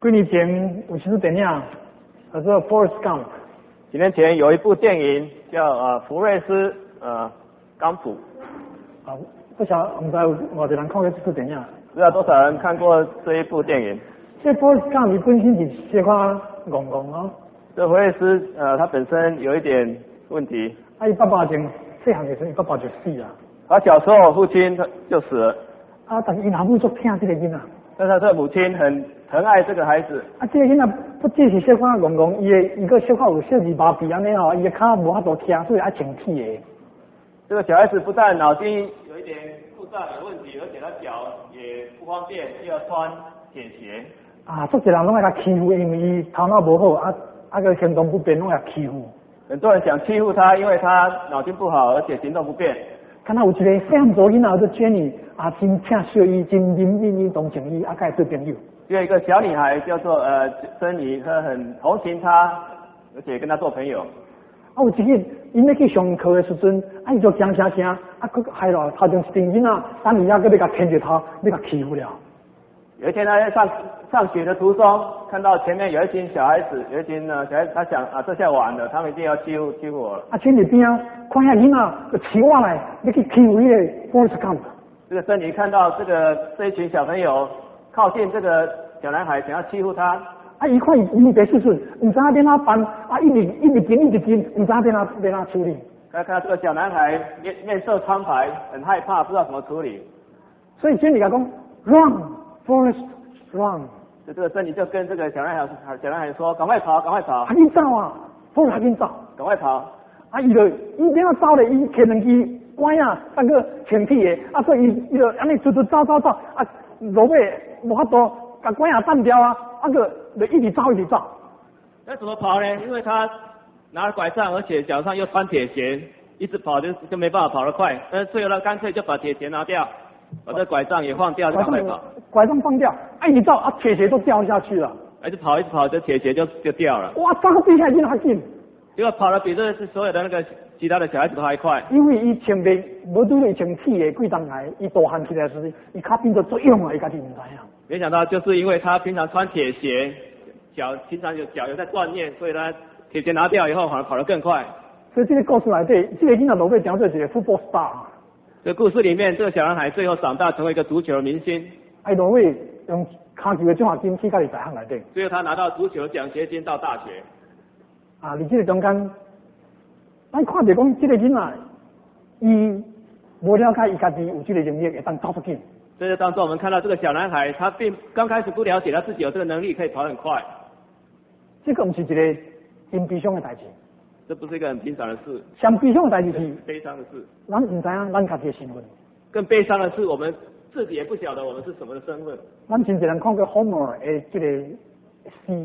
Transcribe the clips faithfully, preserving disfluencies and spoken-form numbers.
几年前有一部电影叫做《Forrest Gump》。 几年前有一部电影叫呃福瑞斯呃冈普。 啊，不晓得，不知道有多少人看过这部电影？ 不知道多少人看过这一部电影？ 这《Forrest Gump》本身是小可戆戆哦。 这福瑞斯呃他本身有一点问题。 啊，伊爸爸前细汉的时候，伊爸爸就死了。 他小时候父亲他就死了。 啊，但是伊阿母足疼这个囡仔。 但是他的母亲很疼爱这个孩子。 啊，这个囡仔不只是小可戆戆，伊的伊个小可有小儿麻痹安尼吼，伊的脚无法度听，所以爱穿铁的。 这个小孩子不但脑筋有一点负债有问题，而且他脚也不方便，又要穿铁鞋。 啊，足多人拢爱他欺负，因为伊头脑无好，啊啊个行动不便，拢爱欺负。 很多人想欺负他，因为他脑筋不好，而且行动不便。 看到有一个细汉做囡仔叫 Jenny， 啊，真疼惜伊，真认认伊同情伊，啊，甲伊做朋友。 有一个小女孩叫做呃珍妮，她很同情他，而且跟他做朋友。 啊，有一日，因要去上课的时阵，啊，伊就惊声声，啊，佮害咯，头前一群囡仔，等伊啊，佮要甲牵着头，要甲欺负了。 有一天，他在上上学的途中，看到前面有一群小孩子，有一群呢小孩子，他想啊，这下完了，他们一定要欺负欺负我了。 啊，前一边啊，看遐囡仔就起我来，要去欺负迄个 Forrest Gump。 这个珍妮看到这个这一群小朋友靠近这个小男孩，想要欺负他。 啊，伊看伊伊白顺顺，唔知影变哪办，啊，一直一直紧一直紧，唔知影变哪变哪处理。 他看到这个小男孩面面色苍白，很害怕，不知道怎么处理。 所以珍妮甲讲 ，Run, Forrest, run。 就这个珍妮就跟这个小男孩小男孩说：“赶快跑，赶快跑！” 赶紧走啊 ，Forrest 赶紧走， 赶快跑！ 啊，伊就伊变哪走咧？伊摕两支管啊，那个前体的，啊，所以伊伊就安尼直直走走走，啊，落尾无法度甲管啊弹掉啊，啊个就一直走一直走。 那怎么跑呢？因为他拿了拐杖，而且脚上又穿铁鞋，一直跑就就没办法跑得快。但是最后他干脆就把铁鞋拿掉，把这拐杖也放掉，就赶快跑。 拐杖放掉，啊一直走，啊铁鞋都掉下去了。 一直跑一直跑，这铁鞋就就掉了。 哇，走到地下已经还紧。 结果跑得比这所有的那个其他的小孩子都还快。 因为伊穿袂无拄伊穿铁的贵重鞋，伊大汉起来时，伊脚变做作用啊，伊家己唔知影。 没想到就是因为他平常穿铁鞋，脚平常有脚有在锻炼，所以他铁鞋拿掉以后反而跑得更快。 所以这个故事内底，这个囡仔落尾讲做一个 football star。 这故事里面，这个小男孩最后长大成为一个足球明星。 哎，落尾用骹球的奖学金去到伊大学内底。 最后他拿到足球奖学金到大学。 啊，伫这个中间，咱看着讲这个囡仔，伊无了解伊家己有这个能力会当跑出去。 所以当中我们看到这个小男孩，他并刚开始不了解他自己有这个能力可以跑很快。 这个不是一个真悲伤的代志。 这不是一个很平常的事。 上悲伤的代志是悲伤的事。 咱唔知影咱家己的身份。 更悲伤的是，我们自己也不晓得我们是什么的身份。 咱真侪人看过 Homer 的这个诗。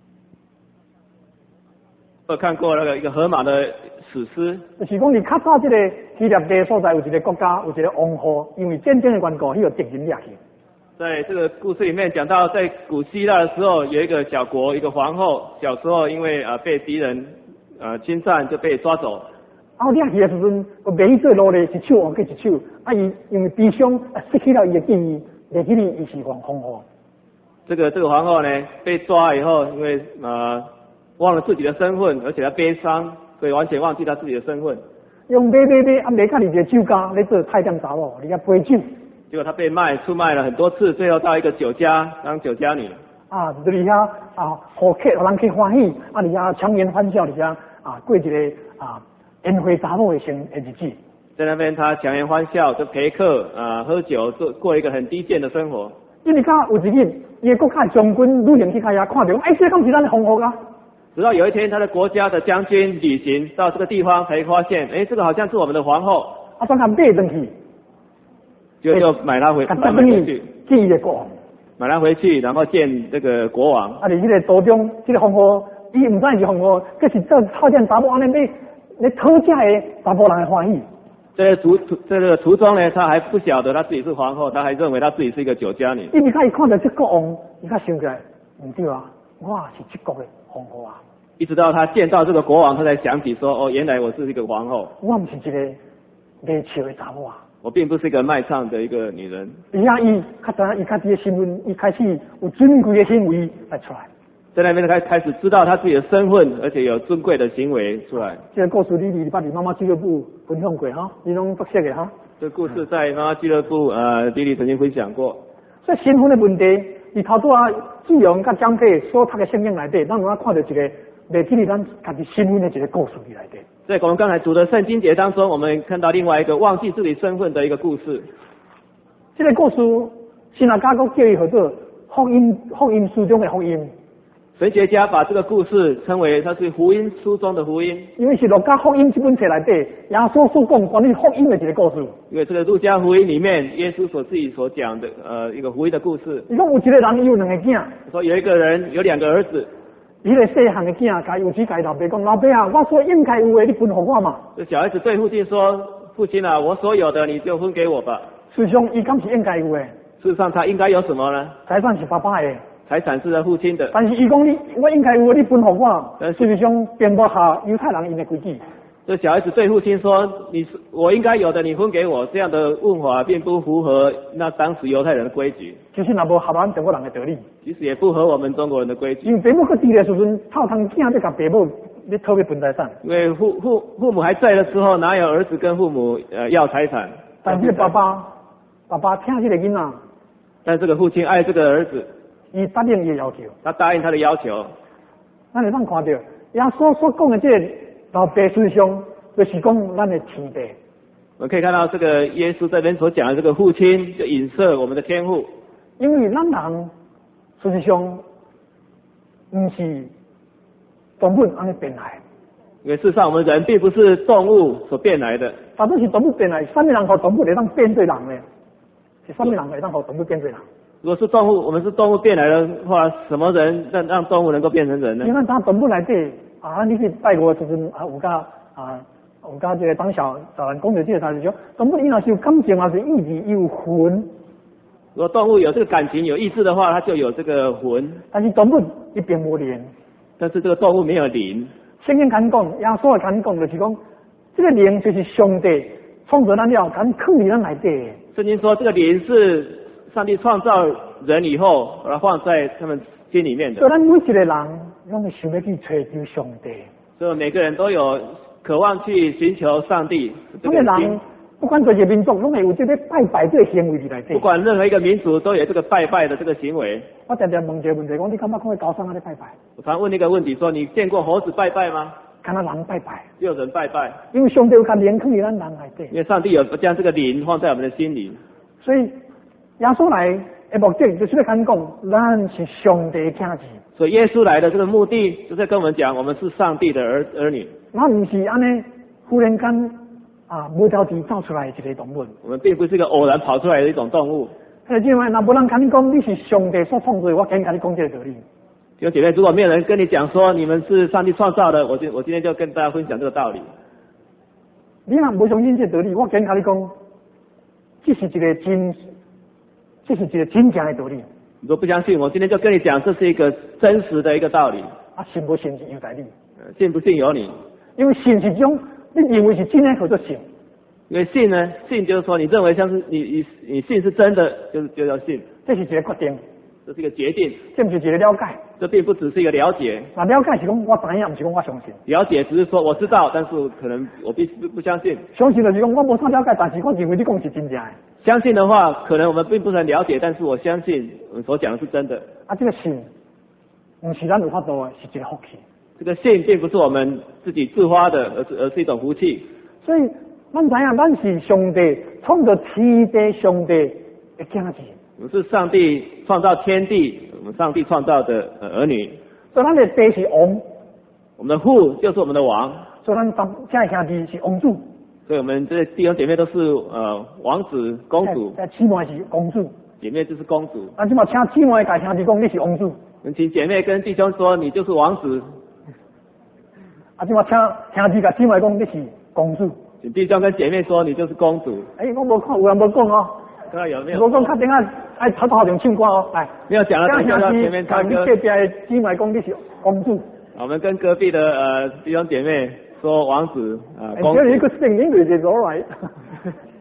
我看过那个一个荷马的史诗， 就是讲你较早这个希腊地所在有一个国家有一个王后，因为战争的缘故，迄个敌人掠去。 在这个故事里面讲到，在古希腊的时候，有一个小国，一个皇后，小时候因为呃被敌人呃侵占，就被抓走。 啊，掠去的时阵，我袂去做奴隶，一手换过一手，啊，伊因为悲伤失去了伊的记忆，袂记得伊是皇皇后。 这个这个皇后呢，被抓以后，因为呃。忘了自己的身份，而且他悲伤，所以完全忘记他自己的身份。 用买买买，啊，买到一个酒家，咧做太监查某，你遐陪酒。 结果他被卖，出卖了很多次，最后到一个酒家当酒家女。 啊，在里遐啊，好客，让人去欢喜，啊，里遐强颜欢笑，里遐啊，过一个啊宴会查某的生的日子。 在那边他强颜欢笑，就陪客啊喝酒，做过一个很低贱的生活。 因为他有一日，伊个国家将军旅行去遐看到，哎，这敢是咱的皇后啊？ 直到有一天，他的国家的将军旅行到这个地方，才发现，哎，这个好像是我们的皇后。 啊，将他买回去， 就就买他回，买他回去， 见伊个国王， 买他回去，然后见这个国王。 啊，伫迄个途中，这个皇后，伊唔知是皇后，可是做好像查某安尼咧咧讨价的查甫人的欢喜。 在这途途这个途中呢，他还不晓得他自己是皇后，他还认为他自己是一个酒家女。 因为他一看到这国王，伊他想起来，唔对啊，我是这国的皇后啊。 一直到他见到这个国王，他才想起说：“哦，原来我是一个皇后。 我不是一个卖笑的查某啊。” 我并不是一个卖唱的一个女人。 而且伊较知影伊家己的身份，伊开始有尊贵的行为来出来。 在那边开开始知道他自己的身份，而且有尊贵的行为出来。 这个故事你礼拜二妈妈俱乐部分享过哈，你拢熟悉的哈。 这个故事在妈妈俱乐部呃弟弟曾经分享过。 所以身份的问题，你头拄啊志勇甲张佩所读的圣经内底，咱有啊看到一个来记哩咱家己身份的一个故事里内底。 在我们刚才读的圣经节当中，我们看到另外一个忘记自己身份的一个故事。 这个故事，新亚家国叫伊叫做福音福音书中的福音。 神学家把这个故事称为它是福音书中的福音， 因为是路加福音这本册内底，耶稣所讲关于福音的一个故事。 因为这个路加福音里面，耶稣所自己所讲的呃一个福音的故事。 伊讲有一个人有两个囝， 说有一个人有两个儿子， 伊个细汉的囝，甲有时甲伊老爸讲，老爸啊，我所应该有的你分给我嘛。 这小孩子对父亲说：“父亲啊，我所有的你就分给我吧。” 事实上，伊敢是应该有的。 事实上，他应该有什么呢？ 财产是爸爸的。 财产是他父亲的， 但是伊讲你，我应该有你分给我，但事实上并不合犹太人因的规矩。 这小孩子对父亲说：“你我应该有的，你分给我。”这样的问法并不符合那当时犹太人的规矩。 其实也无合咱中国人的道理， 其实也不合我们中国人的规矩。 因为父母搁伫的时阵，透通囝要甲父母你讨要分财产。 因为父父父母还在的时候，哪有儿子跟父母呃要财产？ 但是爸爸爸爸听这个囡仔， 但这个父亲爱这个儿子。 伊答应伊的要求， 他答应他的要求。 咱会当看到，耶稣所讲的这个老爸事实上，就是讲咱的天父。 我们可以看到这个耶稣这边所讲的这个父亲，就影射我们的天父。 因为咱人事实上不是动物安尼变来， 因为事实上我们人并不是动物所变来的， 大多是动物变来。什么人和动物会当变做人呢？是什么人会当和动物变做人？ 如果是动物，我们是动物变来的话，什么人让让动物能够变成人呢？ 你看，咱动物内底啊，你去拜过时阵啊，有甲啊，有甲这个当小小人讲着这个事情，动物伊若是有感情，也是意志，有魂。 如果动物有这个感情、有意志的话，它就有这个魂。 但是动物一并无灵。 但是这个动物没有灵。 圣经敢讲，耶稣也敢讲，就是讲这个灵就是上帝创造咱了，敢藏伫咱内底。 圣经说，这个灵是上帝创造人以后，把它放在他们心里面的。 所以咱每一个人，拢会想要去找求上帝。 所以每个人都有渴望去寻求上帝。 这个人不管哪个民族，拢会有这个拜拜这个行为伫内底。 不管任何一个民族都有这个拜拜的这个行为。 我常常问一个问题，讲你敢捌看过高山啊咧拜拜？ 我常问一个问题，说你见过猴子拜拜吗？ 看到人拜拜， 只有人拜拜。 因为上帝有把灵放在咱人内底。 因为上帝有将这个灵放在我们的心里。 所以耶稣来的目的就是要讲，咱是上帝的囝子。 所以耶稣来的这个目的，就是跟我们讲，我们是上帝的儿儿女。 那不是安尼忽然间啊无条件造出来的一个动物。 我们并不是一个偶然跑出来的一种动物。 哎，因为那无人跟你讲你是上帝所创造的，我今跟你讲这个道理。 弟兄姐妹，如果没有人跟你讲说你们是上帝创造的，我今我今天就跟大家分享这个道理。 你若不相信这个道理，我今跟你讲，这是一个真，这是一个真正的道理。 如果不相信，我今天就跟你讲，这是一个真实的一个道理。 啊，信不信是由在你， 信不信由你。 因为信是种你认为是真的，叫做信。 因为信呢，信就是说你认为像是你你你信是真的，就是就要信。 这是一个决定， 这是一个决定， 这不是一个了解。 这并不只是一个了解。 那了解是讲我知影，不是讲我相信。 了解只是说我知道，但是可能我必不不相信。 相信就是讲我无啥了解，但是我认为你讲是真正的。 相信的话，可能我们并不能了解，但是我相信我们所讲的是真的。 啊，这个信，不是咱有法度的，是一个福气。 这个信并不是我们自己自发的，而是而是一种福气。 所以，咱知影，咱是上帝创造天地上帝的囝子。 我们是上帝创造天地，我们上帝创造的儿女。 所以，咱的爹是王， 我们的父就是我们的王。 所以，咱当这的兄弟是王主。 所以我们这弟兄姐妹都是呃王子、公主。 在姊妹是公主。 姐妹就是公主。 那即嘛请姊妹甲兄弟讲你是王主。 请姐妹跟弟兄说你就是王子。 啊，即嘛请兄弟甲姊妹讲你是公主。 请弟兄跟姐妹说你就是公主。 哎、欸，我无看，有人无讲哦。 看到有没有？ 无讲，确定啊，爱偷偷用唱歌哦，来。 没有讲了，等一下前面唱歌。 隔壁的姊妹讲你是公主。 我们跟隔壁的呃弟兄姐妹说王子啊、呃，公主。 哎，一个声音就是 all right。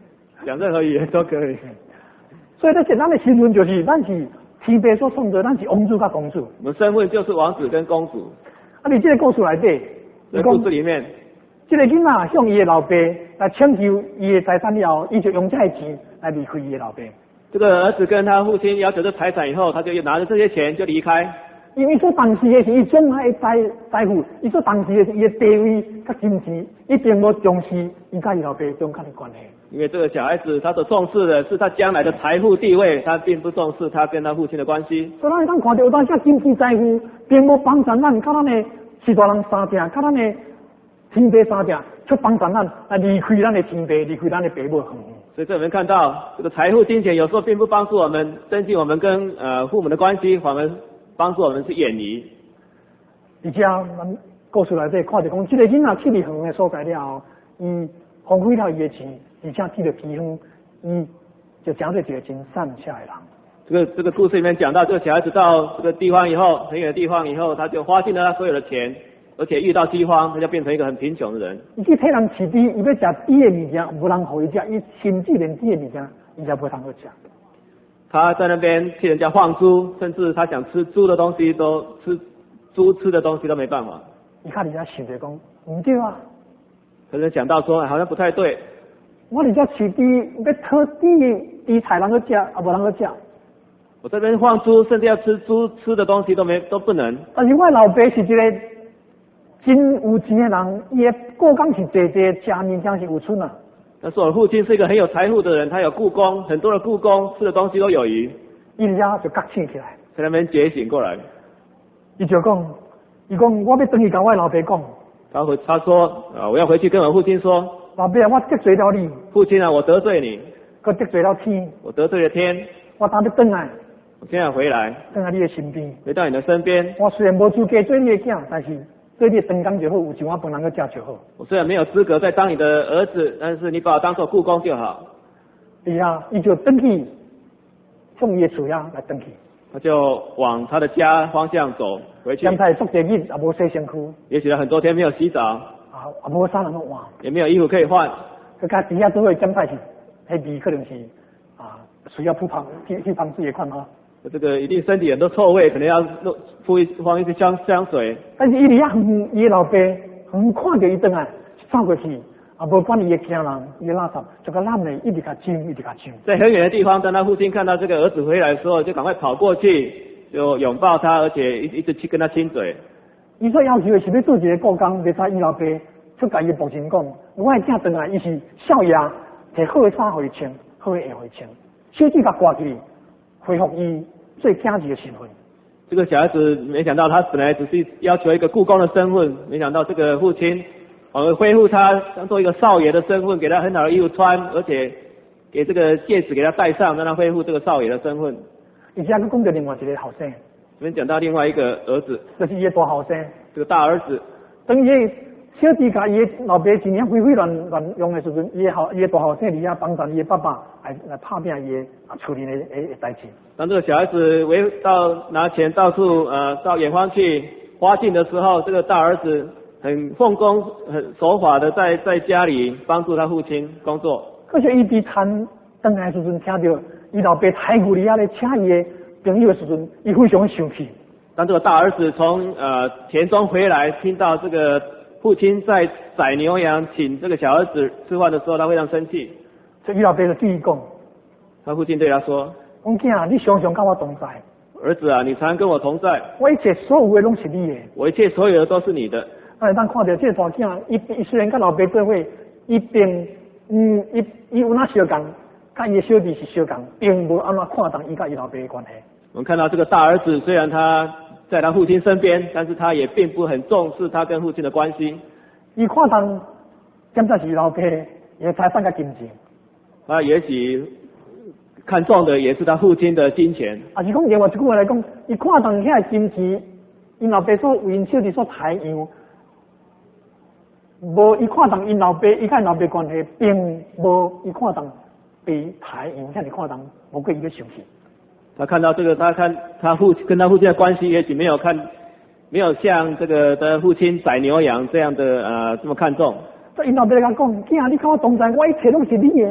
讲任何语言都可以。 所以这简单的新闻就是咱是天父所创造，咱是王子甲公主。 我们身份就是王子跟公主。 啊，你这个故事内底， 这个故事里面， 这个囡仔向伊的老爸来请求伊的财产了后，伊就用这个钱来离开伊的老爸。 这个儿子跟他父亲要求这财产以后，他就拿着这些钱就离开。 因为说当时的是伊将来的财财富，伊说当时的是伊的地位甲金钱，一定无重视伊甲伊老爸中间的关系。 因为这个小孩子他所重视的是他将来的财富地位，他并不重视他跟他父亲的关系。 所以咱当看到有当下金钱财富，并无帮助咱，甲咱的四大人相正，甲咱的天父相正，却帮助咱来离开咱的天父，离开咱的爸母远。 所以这我们看到，这个财富金钱有时候并不帮助我们增进我们跟呃父母的关系，反而帮助我们是远离。 而且咱故事内底看到讲，这个囡仔去离远的所在了后，伊荒废了伊的钱，而且去了偏远，伊就成做一个真善下的人。 这个这个故事里面讲到，这个小孩子到这个地方以后，很远的地方以后，他就花尽了他所有的钱，而且遇到饥荒，他就变成一个很贫穷的人。 伊去替人饲猪，伊要食猪的物件，无人互伊食，伊甚至连猪的物件，伊也无通好食。 他在那边替人家放猪，甚至他想吃猪的东西都吃猪吃的东西都没办法。 伊看人家想着讲，唔对啊。 可是讲到说，好像不太对。 我而家饲猪，要讨猪的猪菜人去食，也无人去食。 我这边放猪，甚至要吃猪吃的东西都没都不能。 但是我老爸是一个真有钱的人，伊的过工是坐坐食物件是有剩啊。 但是我父亲是一个很有财富的人，他有故宫，很多的故宫，吃的东西都有余。 伊而家就觉醒起来， 在那边觉醒过来。 伊就讲，伊讲我要回去跟我老爸讲。 他回他说啊，我要回去跟我父亲说， 老爸啊，我得罪了你。 父亲啊，我得罪你。 我得罪了天。 我得罪了天。 我打要回来。 我现在回来， 回到你的身边， 回到你的身边。 我虽然无资格做你的囝，但是做你的长工就好，有一碗饭能够食就好。 我虽然没有资格再当你的儿子，但是你把我当做故宫就好。 是啊，伊就登去，向伊的厝呀来登去。 他就往他的家方向走回去。 刚才做地日也无洗身躯， 也许他很多天没有洗澡， 啊，也无衫能够换， 也没有衣服可以换。 佮家底下都会检查去，迄味可能是啊需要铺旁去去旁水的款啊。 这个一定身体很多臭味，可能要敷一放一些香香水。 但是伊伫遐远，伊老爸远看到伊转来走过去，啊，无管伊的家人，伊的垃圾，就甲揽咧，一直甲揪，一直甲揪。 在很远的地方，当他父亲看到这个儿子回来的时候，就赶快跑过去，就拥抱他，而且一一直去跟他亲嘴。 伊所要求的是要做一个故宫，袂使伊老爸出甲伊的父亲讲，我的囝转来，伊是少爷，摕好的衫互伊穿，好的鞋互伊穿，手指甲挂起，恢复伊最囝儿的身份。 这个小孩子没想到，他本来只是要求一个故宫的身份，没想到这个父亲反而恢复他当做一个少爷的身份，给他很好的衣服穿，而且给这个戒指给他戴上，让他恢复这个少爷的身份。 而且佮讲到另外一个后生， 这边讲到另外一个儿子， 就是伊的大后生， 这个大儿子， 等于小弟甲伊的老爸一年挥挥乱乱用的时阵，伊的后伊的大后生伫遐帮助伊的爸爸来来拍拼伊的处理的诶代志。 当这个小孩子为到拿钱到处呃到远方去花尽的时候，这个大儿子很奉公很守法的在在家里帮助他父亲工作。 可是伊伫摊转来的时阵，听到伊老爸太牛里遐咧请伊的朋友的时阵，伊非常生气。 当这个大儿子从呃田中回来，听到这个父亲在宰牛羊请这个小儿子吃饭的时候，他非常生气。 所以伊老爸就对伊讲， 他父亲对他说：“ 讲囝，你常常跟我同在。 儿子啊，你常跟我同在， 我一切所有的拢是你的， 我一切所有的都是你的。” 哎，咱看到这个大囝，伊伊虽然跟老爸做伙，伊并嗯，伊伊有哪相共，甲伊的小弟是相共，并无安怎看重伊甲伊老爸的关系。 我们看到这个大儿子，虽然他在他父亲身边，但是他也并不很重视他跟父亲的关系。 伊看重，检查是老爸也财产甲金钱。 他也许看重的也是他父亲的金钱。 啊，是讲另外一句话来讲，伊看重遐金钱，因老爸所为因小弟所抬样，无伊看重因老爸，伊甲因老爸关系，并无伊看重被抬样，遐尼看重，无过伊个生气。 他看到这个，他看他父跟他父亲的关系，也许没有看，没有像这个的父亲宰牛羊这样的呃这么看重。 所以因老爸甲讲，囝，你跟我同在，我一切拢是你的啊。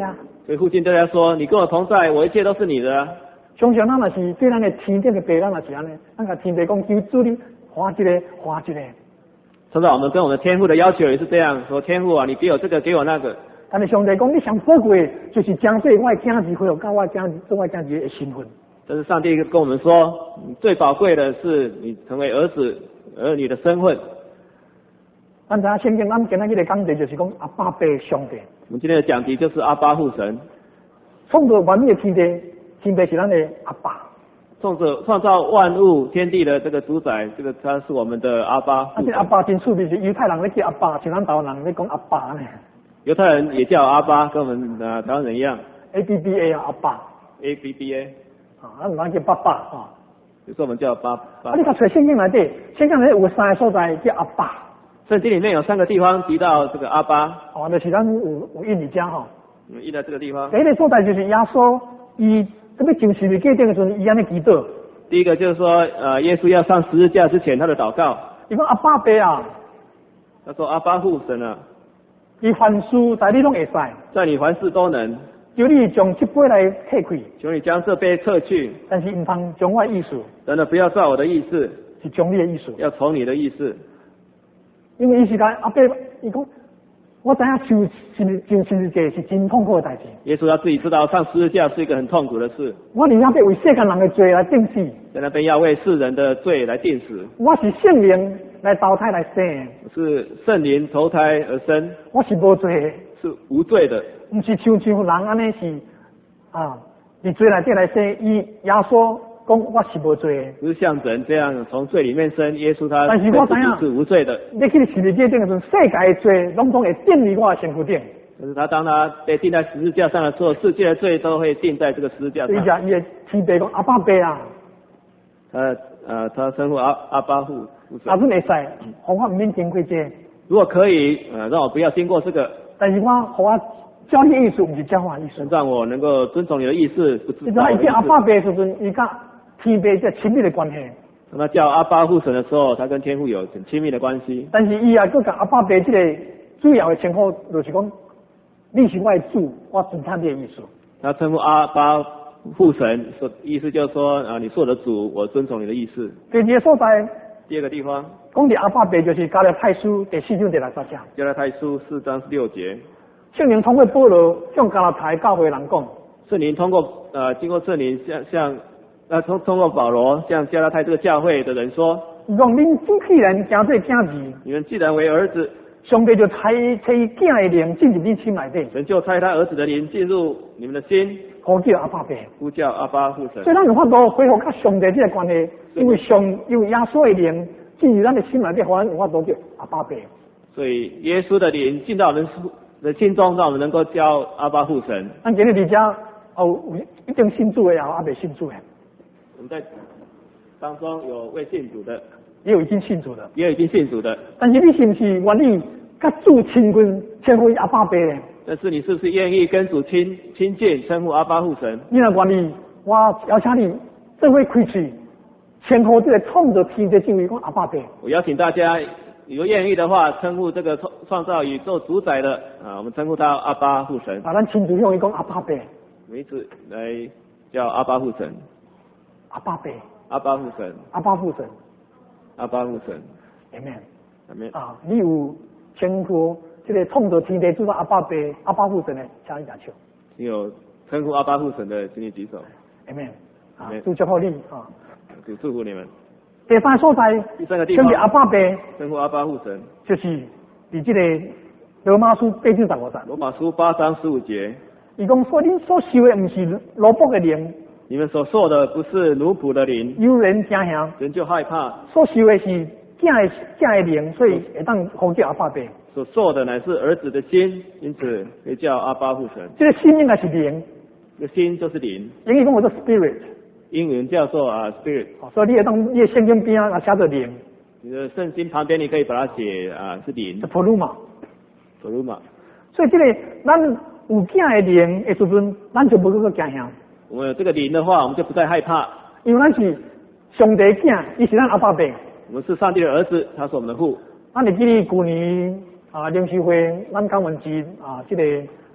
所以父亲对他说：“你跟我同在，我一切都是你的啊。” 常常咱若是对咱的天顶的爸，咱若是安尼，咱甲天父讲求主你划一个划一个。 通常我们跟我们的天父的要求也是这样说：天父啊，你给我这个，给我那个。 但是上帝讲，你上宝贵的就是将对我的囝儿回到到我囝做我囝儿的身份。 但是上帝跟我们说，最宝贵的是你成为儿子儿女的身份。 咱知影圣经，咱今仔日的讲题就是讲阿爸爸上帝。 我们今天的讲题就是阿爸父神， 创造万物的天地，天父是咱的阿爸。 创造创造万物天地的这个主宰，这个他是我们的阿爸。 啊，这阿爸真趣味，是犹太人咧叫阿爸，像咱台湾人咧讲阿爸呢。 犹太人也叫阿爸，跟我们呃台湾人一样。 A B B A 啊，阿爸。 A B B A。 啊，咱唔叫爸爸啊。 就是我们叫爸爸。 啊，你看在圣经内底，圣经内底有三个所在叫阿爸。 圣经里面有三个地方提到这个阿爸。 哦，就是咱有有印尼家吼。 有印在这个地方。 第一个所在就是耶稣，伊特别上十字架顶的时阵，伊安尼祈祷。 第一个就是说，呃，耶稣要上十字架之前，他的祷告。 伊讲阿爸爸啊， 他说阿爸父神啊， 伊凡事在你拢会使， 在你凡事都能。 求你将这杯来撤开， 求你将这杯撤去， 但是唔通将我的意思， 真的不要照我的意思， 是将你的意思， 要从你的意思。 因为伊是讲阿爸，伊讲我知影受十受十字架是真痛苦的代志。 耶稣他自己知道上十字架是一个很痛苦的事。 我伫那边为世间人的罪来定死， 在那边要为世人的罪来定死。 我是圣灵来投胎来生， 是圣灵投胎而生。 我是无罪的， 是无罪的。 唔是像像人安尼是啊，伫罪内底来生，伊耶稣讲我是无罪的， 不是像人这样从罪里面生。耶稣他但是我知影是无罪的。 你去十字架顶的时候，世界的罪拢总会定伫我的身躯顶。 但是他当他被钉在十字架上的时候，世界的罪都会钉在这个十字架上。 所以讲，伊的天父讲阿爸爸啊， 呃呃，他称呼阿阿爸父父神。 阿阮会使，互我唔免经过这。 如果可以，呃，让我不要经过这个。 但是我互我教你的意思，唔是教我的意思。 让我能够遵从你的意思，不你知道，伊叫阿爸爸的时阵，伊甲天父这亲密的关系。 当他叫阿爸父神的时候，他跟天父有很亲密的关系。 但是伊也佮阿爸爸这个主要的称呼，就是讲你是我的主，我尊称你的意思。 他称呼阿爸父神，说意思就是说啊，你是我的主，我遵从你的意思。 第二个所在， 第二个地方， 讲的阿爸爸就是加勒太书第四章第六十节。 加拉太书四章六节。 圣灵通过保罗向加拉太教会人讲， 圣灵通过呃经过圣灵向向呃通通过保罗向加拉太这个教会的人说， 伊讲恁既然行做囝儿， 你们既然为儿子， 上帝就差差囝的灵进入你心内底， 神就差他儿子的灵进入你们的心， 呼叫阿爸爸， 呼叫阿爸父神。 所以咱有法度恢复甲上帝这个关系，因为上因为耶稣的灵进入咱的心内底，互咱有法度叫阿爸爸。 所以耶稣的灵进到我们的心中，让我们能够叫阿爸父神。 咱今日伫遮哦，有一定信主的，也有未信主的。 我们在当中有未信主的， 也有已经信主的， 也有已经信主的。 但是你是不是愿意甲主亲近，称呼阿爸爸呢？ 但是你是不是愿意跟主亲亲近，称呼阿爸父神？ 你若愿意，我邀请你这位开嘴，称呼这个创造天地之位讲阿爸爸。 我邀请大家，如果愿意的话，称呼这个创创造宇宙主宰的啊，我们称呼他阿爸父神。 啊，咱亲自向伊讲阿爸爸， 每一次来叫阿爸父神， 阿爸爸， 阿爸父神， 阿爸父神， 阿爸父神。 Amen。 Amen。 啊，你有称呼这个创造天地主宰阿爸爸、阿爸父神的，请你举手。 你有称呼阿爸父神的，请你举手。 Amen。啊，祝祝福你啊。 主祝福你们。 第三所在， 第三个地方， 称阿爸爸， 称呼阿爸父神， 就是伫这个罗马书八章十五节。 罗马书八章十五节， 伊讲说恁所受的不是奴仆的灵， 你们所受的不是奴仆的灵， 有人惊吓， 人就害怕； 所受的是囝的囝的灵，所以会当呼叫阿爸爸。 所受的乃是儿子的心，因此可以叫阿爸父神。 这个心应该是灵， 这个心就是灵， 英语讲我做 spirit。 英文叫做啊 spirit， 所以你会当你的圣经边啊写着灵， 你的圣经旁边你可以把它写啊是灵是 pluma。 pluma。 所以这个咱有囝的灵的时阵，咱就无嗰个惊吓。 我们有这个灵的话，我们就不再害怕， 因为咱是上帝的囝，伊是咱阿爸爸。 我们是上帝的儿子，他是我们的父。 咱会记得去年啊灵修会，咱讲文节啊，这个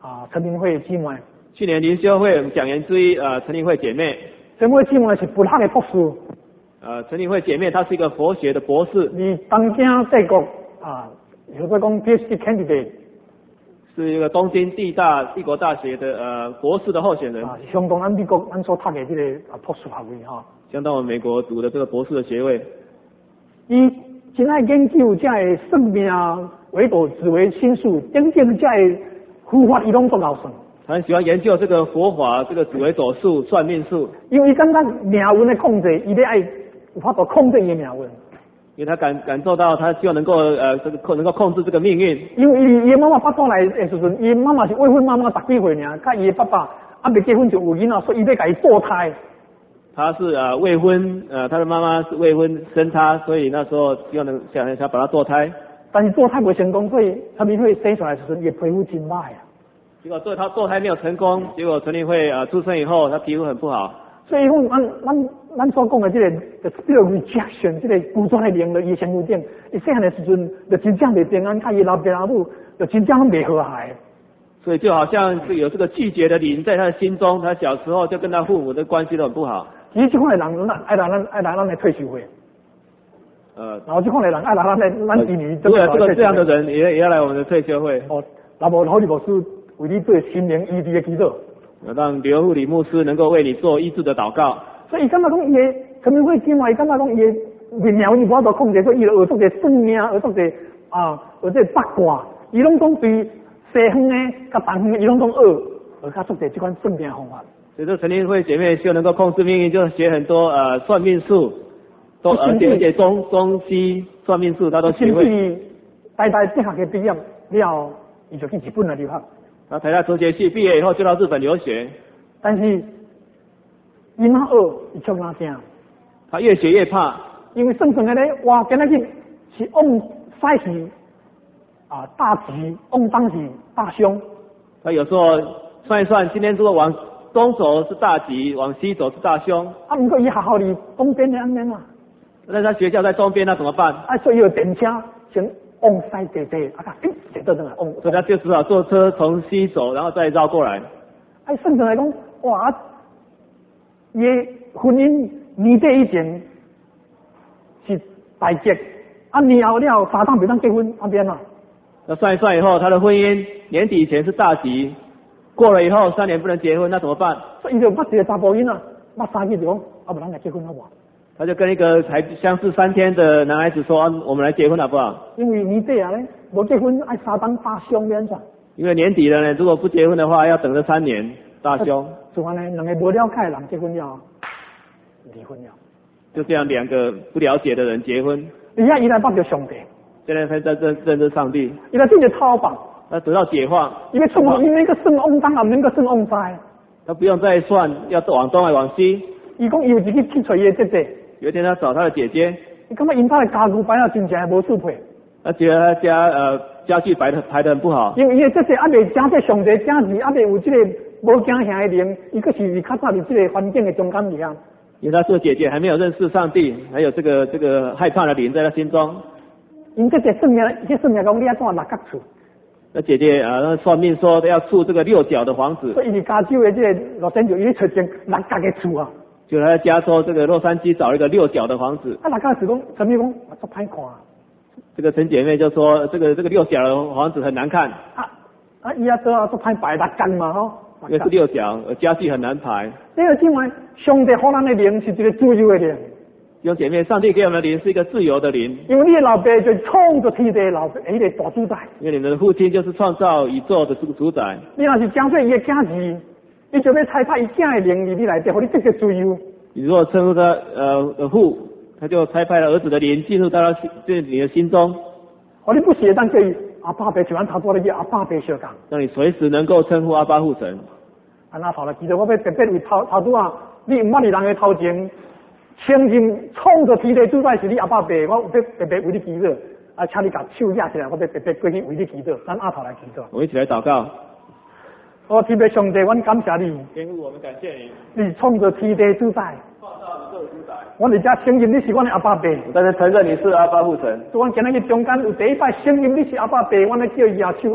啊陈明慧姊妹。 去年灵修会我们讲员之一呃陈灵慧姐妹， 陈明慧姊妹是佛学的博士。 呃陈灵慧姐妹她是一个佛学的博士， 你东京帝国啊，或者讲 P H D candidate。 是一个东京帝大帝国大学的呃博士的候选人， 啊，相当咱美国咱所读的这个啊博士学位哈， 相当我们美国读的这个博士的学位。 伊真爱研究这个生命、维度、紫微星数，等等这个佛法，伊拢做老算。 他很喜欢研究这个佛法，这个紫微斗数、算命术， 因为伊感觉命运的控制，伊咧爱有法度控制伊的命运。 因为他感感受到他希望能够呃这个控能够控制这个命运。 因为伊伊妈妈巴肚来的时阵，伊妈妈是未婚妈妈十几岁尔，甲伊的爸爸还没结婚就有囡仔，所以伊要甲伊堕胎。 他是呃未婚，呃他的妈妈是未婚生他，所以那时候希望能想想把他堕胎。 但是堕胎不成功，所以他们会生出来的时阵，伊的皮肤真歹啊。 结果对他堕胎没有成功，结果陈立慧呃出生以后，他皮肤很不好。 所以讲，咱咱咱所讲的这个的 spirit rejection， 这个孤单的灵的伊身躯顶，伊细汉的时阵就真正袂平安，甲伊老爸老母就真正拢袂和谐。 所以就好像是有这个拒绝的灵在他的心中，他小时候就跟他父母的关系都很不好。 其实这款的人，爱来咱爱来咱的退休会。 呃， 然后这款的人爱来咱的咱今年。 如果这个这样的人也也要来我们的退休会。 哦，那么好，李牧师为你做心灵医治的祈祷。 让刘护理牧师能够为你做医治的祷告。 所以伊感觉讲伊的陈明慧姊妹，伊感觉讲伊的命运无法度控制，所以伊就学做者算命，学做者啊，学做八卦，伊拢总对西方的、甲东方的，伊拢总学，学较做者这款算命方法。 所以说陈灵慧姐妹希望能够控制命运，就学很多呃算命术，都而且而且中中西算命术他都学会。 甚至大大大学嘅毕业了，伊就去日本来留学。 他台大哲学系毕业以后就到日本留学， 但是伊哪学伊却哪惊， 他越学越怕， 因为算算个咧，哇，今仔日是往西是啊大吉，往东是大凶。 他有时候算一算，今天如果往东走是大吉，往西走是大凶。 啊，不过伊学校里东边的安尼啊， 那他学校在东边，那怎么办？ 啊，所以有电车先往西坐坐，啊，诶，坐到转来往。 所以他就只好坐车从西走，然后再绕过来。 哎，算算来讲，哇，伊婚姻年底以前是大吉，啊，年后了三档袂当结婚，安边啊？ 那算一算以后，他的婚姻年底以前是大吉，过了以后三年不能结婚，那怎么办？ 所以伊就捌一个查甫囡仔，捌三日就讲，啊，不然来结婚好不好？ 他就跟一个才相识三天的男孩子说：“啊、我们来结婚好不好？” 因为年底啊咧，无结婚爱三档大凶免咋？ 因为年底了呢，如果不结婚的话，要等着三年大凶。 就安尼，两个无了解的人结婚了，离婚了。 就这样，两个不了解的人结婚。 而家伊来捌着上帝， 现在他在认认识上帝， 伊来对着讨放， 他得到解放。 因为算因为个算往东，也免个算往西。 他不用再算要往东还往西。 伊讲伊有一日去找伊的姐姐。 有一天他找他的姐姐， 你感觉因家的家具摆啊真正无适配， 他觉得他家呃家具摆的排的很不好， 因为伊的姐姐还未正对上帝正是还未有这个无惊吓的灵，伊个是伫较早伫这个环境的中间里啊。 因为他这个姐姐还没有认识上帝，还有这个这个害怕的灵在他心中。 因姐姐算命，这算命讲你要住六角厝。 那姐姐啊，那算命说要住这个六角的房子， 所以伊加州的这个洛杉矶，伊找间六角的厝啊。 就他在加州这个洛杉矶找一个六角的房子。 啊，六角是讲，什么讲，足歹看啊。 这个陈姐妹就说，这个这个六角的房子很难看。 啊啊，伊啊做啊足歹摆六角嘛吼。 因为是六角，家具很难排。 这个今晚上帝给咱的灵是一个自由的灵。 弟兄姐妹，上帝给我们的灵是一个自由的灵。 因为你的老爸就创造天地老爸，迄个大主宰。 因为你们的父亲就是创造宇宙的主主宰。 你若是讲说伊的囝子。你就要拆派伊囝的灵入你内底，互你这个自由。 你如果称呼他呃父，他就拆派了儿子的灵进入到他对你的心中。 互你不写当叫伊阿爸爸，就按头多咧叫阿爸爸相共。 让你随时能够称呼阿爸父神。 啊，那头来，其实我要特别为头头拄啊，你毋捌你人的头前，承认创造天地主宰是你阿爸爸，我有要特别为你祈祷。啊，请你把手举起来，我要特别过去为你祈祷。咱阿头来祈祷。 我们一起来祷告。 我天父上帝，我感谢你。 天父，我们感谢你。 你创造天地主宰。 创造宇宙主宰。 我哋家承认你是我的阿爸爸。 但是承认你是阿爸父神。 我今日中间有第一摆承认你是阿爸爸，我来叫耶稣，我要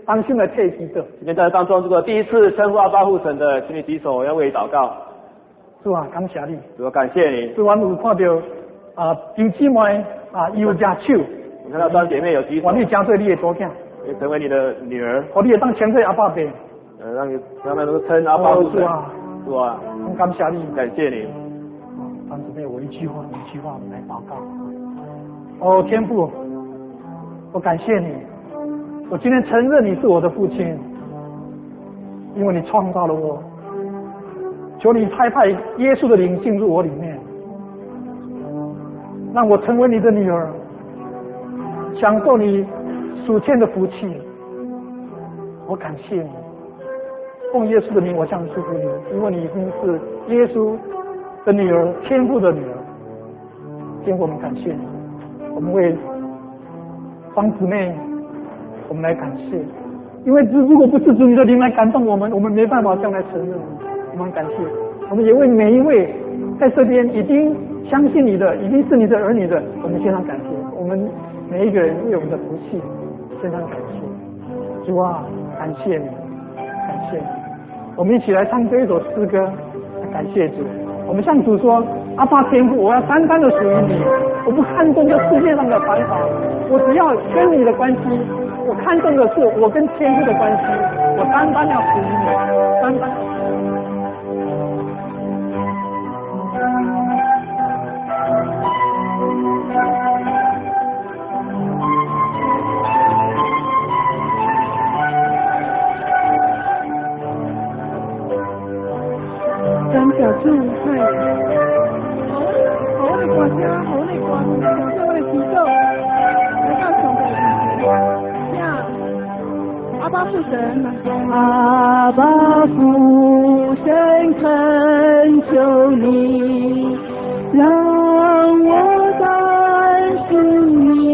当心的退记者。 今天在当中，如果第一次称呼阿爸父神的，请你举手，我要为你祷告。 主啊，感谢你。 主啊，感谢你。 主啊，有看到啊，弟姊妹啊，有家手。 我看到张姐妹有举手。 我你将做你的多囝， 也成为你的女儿。 我你也当称做阿爸辈。 呃，让你让他们都称阿爸父神。 主啊， 主啊， 很感谢你， 感谢你。 当姊妹，我一句话一句话来祷告。哦，天父，我感谢你，我今天承认你是我的父亲，因为你创造了我。求你差派耶稣的灵进入我里面，让我成为你的女儿，享受你属天的福气。我感谢你，奉耶稣的名，我向你祝福你，因为你已经是耶稣的女儿，天父的女儿。天父，我们感谢你，我们为帮姊妹，我们来感谢，因为如果不是主你的灵来感动我们，我们没办法这样来承认。我们感谢，我们也为每一位在这边已经相信你的，已经是你的儿女的，我们献上感谢。我们每一个人为我们的福气献上感谢。主啊，感谢你，感谢你。我们一起来唱这一首诗歌，感谢主。我们向主说：阿爸天父，我要单单的属于你，我不看重这世界上的繁华，我只要跟你的关系，我看重的是我跟天父的关系，我单单要属于你，单单。 感谢主，系好好的歌声，好的歌声，感谢我的祈祷，来到上帝的面前，阿爸父神，阿爸父神，恳求你，让我单属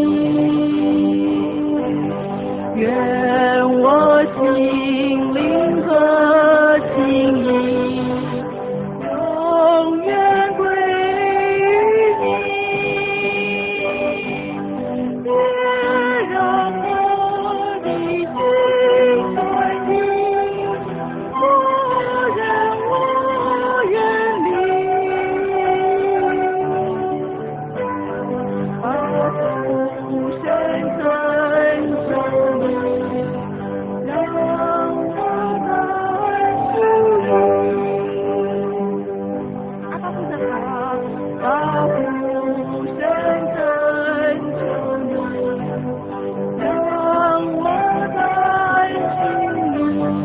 你，愿我心灵和心意。永远归于你，别让我的心转移，不让我远离。阿父神恳求你，让我单属你。阿父神恳求你，让我单属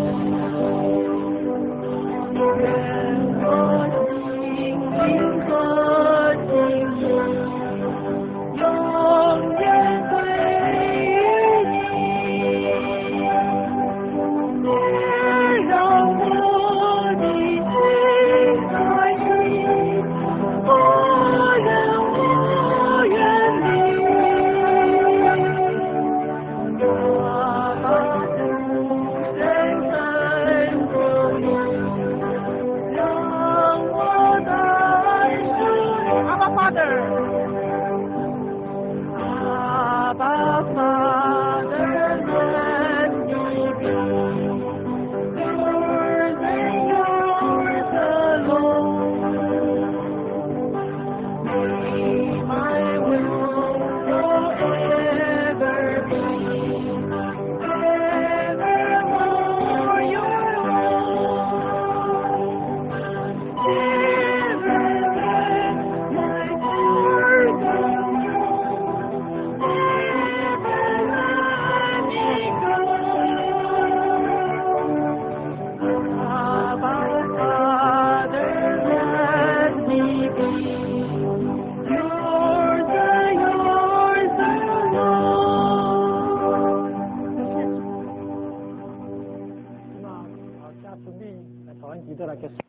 你，愿我心灵和心意永远归于你，别让我的心转移，不让我远离。阿爸父神恳求你，让我单属阿爸 Father， 阿爸 Father let me be yours and yours alone. May my will forever be evermore your own. Never let my heart go, never let me go. Abba Father, let me be yours and yours alone. 好，下次你来讨论记得来给。